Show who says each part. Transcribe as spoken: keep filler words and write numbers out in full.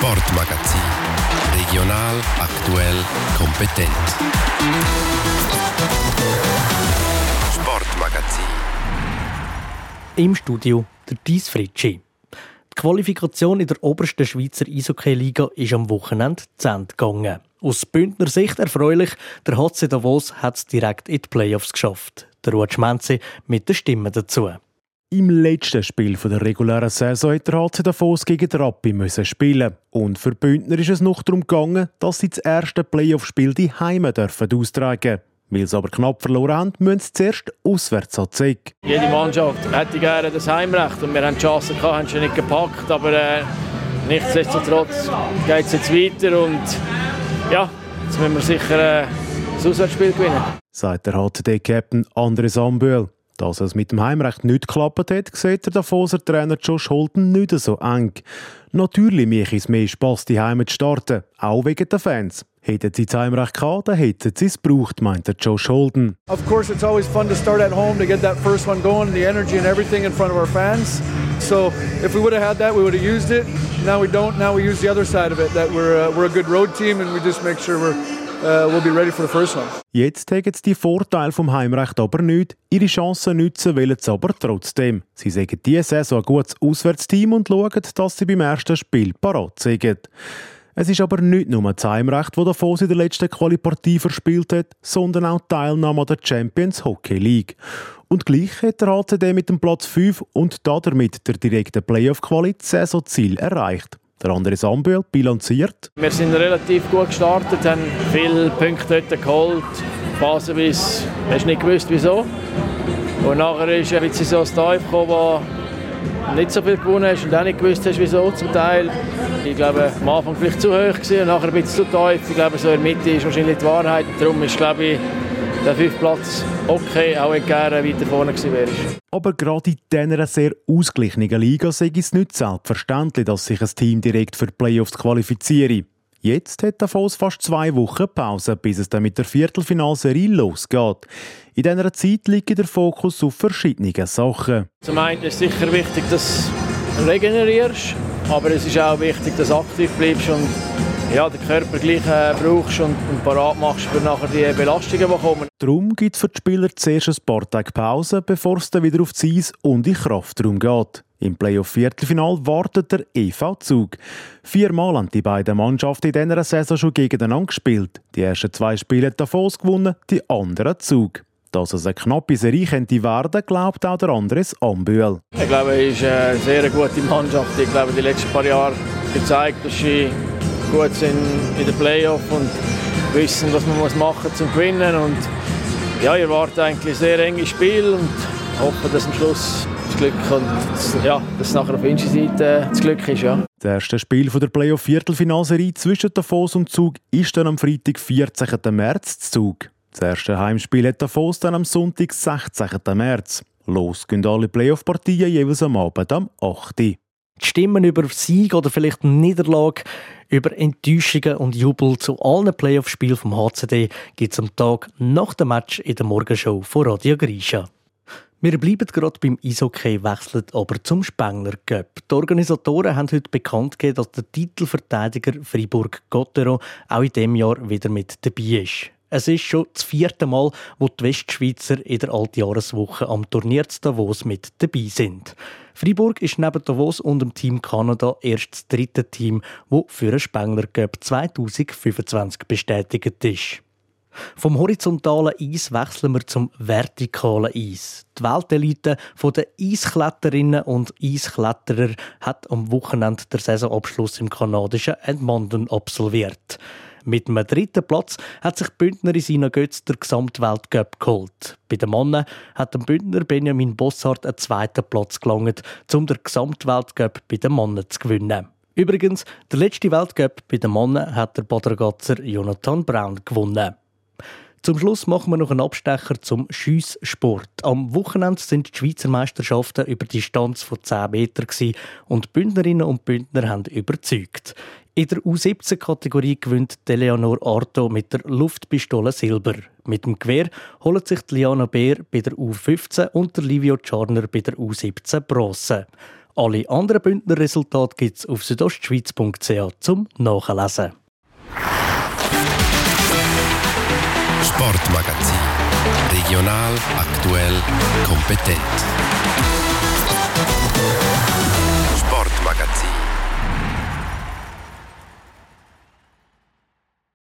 Speaker 1: Sportmagazin. Regional, aktuell, kompetent. Sportmagazin.
Speaker 2: Im Studio der Dies Fritschi. Die Qualifikation in der obersten Schweizer Eishockey-Liga ist am Wochenende zu Ende gegangen. Aus Bündner Sicht erfreulich, der H C Davos hat es direkt in die Playoffs geschafft. Der Ruud Schmenzi mit den Stimmen dazu.
Speaker 3: Im letzten Spiel der regulären Saison hat der H C Davos gegen den Rappi müssen spielen. Und für Bündner ist es noch darum gegangen, dass sie das erste Playoff-Spiel die Heime dürfen austragen. Weil sie aber knapp verloren haben, müssen sie zuerst auswärts an Zieg.
Speaker 4: Jede Mannschaft hätte gerne das Heimrecht und wir haben die Chance gehabt, haben schon nicht gepackt, aber äh, nichtsdestotrotz geht es jetzt weiter und ja, jetzt müssen wir sicher äh, das Auswärtsspiel gewinnen. Sagt der H C D-Captain Andres Ambühl. Dass es mit dem Heimrecht nicht geklappt hat, sieht der Davoser Trainer Josh Holden nicht so eng. Natürlich mache es mehr Spass, die Heime zu starten, auch wegen der Fans. Hätten sie das Heimrecht gehabt, dann hätten sie es gebraucht, meint der Josh Holden.
Speaker 5: Of course, it's always fun to start at home to get that first one going, the energy and everything in front of our fans. So if we would have had that, we would have used it. Now we don't. Now we use the other side of it. That we're uh, we're a good road team and we just make sure we're uh, we'll be ready for the first one.
Speaker 3: Jetzt haben sie die Vorteile vom Heimrecht aber nicht. Ihre Chancen nutzen wollen sie aber trotzdem. Sie sagen diese Saison ein gutes Auswärtsteam und schauen, dass sie beim ersten Spiel parat sind. Es ist aber nicht nur das Heimrecht, das Davos in der letzten Quali-Partie verspielt hat, sondern auch die Teilnahme an der Champions Hockey League. Und gleich hat der H C D mit dem Platz fünf und damit der direkten Playoff-Quali das Saisonziel erreicht. Der Andres Ambühl bilanziert.
Speaker 4: Wir sind relativ gut gestartet, haben viele Punkte dort geholt. Phasenweise hast du nicht gewusst, wieso. Und nachher ist ein bisschen so ein Dive gekommen, wo nicht so viel gewonnen hast und auch nicht gewusst hast, wieso zum Teil. Ich glaube, am Anfang vielleicht zu hoch gewesen und nachher ein bisschen zu tief. Ich glaube, so in der Mitte ist wahrscheinlich die Wahrheit. Darum ist, glaube ich, der fünfte Platz okay, auch wenn du gerne weiter vorne gewesen wärst.
Speaker 3: Aber gerade in dieser sehr ausgeglichenen Liga sei es nicht selbstverständlich, dass sich ein Team direkt für die Playoffs qualifiziere. Jetzt hat Davos fast zwei Wochen Pause, bis es dann mit der Viertelfinalserie losgeht. In dieser Zeit liegt der Fokus auf verschiedene Sachen.
Speaker 4: Zum einen ist es sicher wichtig, dass du regenerierst, aber es ist auch wichtig, dass du aktiv bleibst und ja, den Körper gleich äh, brauchst und, und parat machst für nachher die Belastungen, die kommen.
Speaker 3: Darum gibt es für die Spieler zuerst ein paar Tage Pause, bevor es dann wieder auf das Eis und in den Kraftraum geht. Im Playoff-Viertelfinal wartet der E V Zug. Viermal haben die beiden Mannschaften in dieser Saison schon gegeneinander gespielt. Die ersten zwei Spiele hat Davos gewonnen, die anderen Zug. Dass es eine knappe Serie könnte werden, glaubt auch der Andres Ambühl.
Speaker 4: Ich glaube, es ist eine sehr gute Mannschaft. Ich glaube, die letzten paar Jahre gezeigt, dass sie gut sind in den Playoffs und wissen, was man machen muss, um zu gewinnen. Und ja, ich erwarte eigentlich ein sehr enges Spiel und hoffe, dass am Schluss das Glück und ja, dass es nachher auf unserer Seite das Glück ist. Ja.
Speaker 3: Das erste Spiel der Playoff-Viertelfinalserie zwischen Davos und Zug ist dann am Freitag, vierzehnten März, zu Zug. Das erste Heimspiel hat Davos dann am Sonntag, sechzehnten März. Los gehen alle Playoff-Partien jeweils am Abend am achten
Speaker 2: Die Stimmen über Sieg oder vielleicht Niederlage, über Enttäuschungen und Jubel zu allen Playoff-Spielen vom H C D gibt es am Tag nach dem Match in der Morgenshow von Radio Grisha. Wir bleiben gerade beim Eishockey, wechseln aber zum Spengler Cup. Die Organisatoren haben heute bekannt gegeben, dass der Titelverteidiger Fribourg-Gotteron auch in diesem Jahr wieder mit dabei ist. Es ist schon das vierte Mal, wo die Westschweizer in der Altjahreswoche am Turnier zu Davos mit dabei sind. Fribourg ist neben Davos und dem Team Kanada erst das dritte Team, das für den Spengler Cup zwanzig fünfundzwanzig bestätigt ist. Vom horizontalen Eis wechseln wir zum vertikalen Eis. Die Weltelite der Eiskletterinnen und Eiskletterer hat am Wochenende den Saisonabschluss im kanadischen Edmonton absolviert. Mit einem dritten Platz hat sich die Bündnerin Sina Götz der Gesamtweltcup geholt. Bei den Männern hat der Bündner Benjamin Bossart einen zweiten Platz gelangt, um den Gesamtweltcup bei den Männern zu gewinnen. Übrigens, der letzte Weltcup bei den Männern hat der Badergatzer Jonathan Braun gewonnen. Zum Schluss machen wir noch einen Abstecher zum Schiesssport. Am Wochenende sind die Schweizer Meisterschaften über die Distanz von zehn Metern und die Bündnerinnen und Bündner haben überzeugt. In der U siebzehn Kategorie gewinnt Eleanor Arto mit der Luftpistole Silber. Mit dem Gewehr holen sich Liana Beer bei der U fünfzehn und der Livio Czarner bei der U siebzehn Bronze. Alle anderen Bündner Resultate gibt es auf südostschweiz punkt c h zum Nachlesen.
Speaker 1: Sportmagazin. Regional, aktuell, kompetent. Sportmagazin.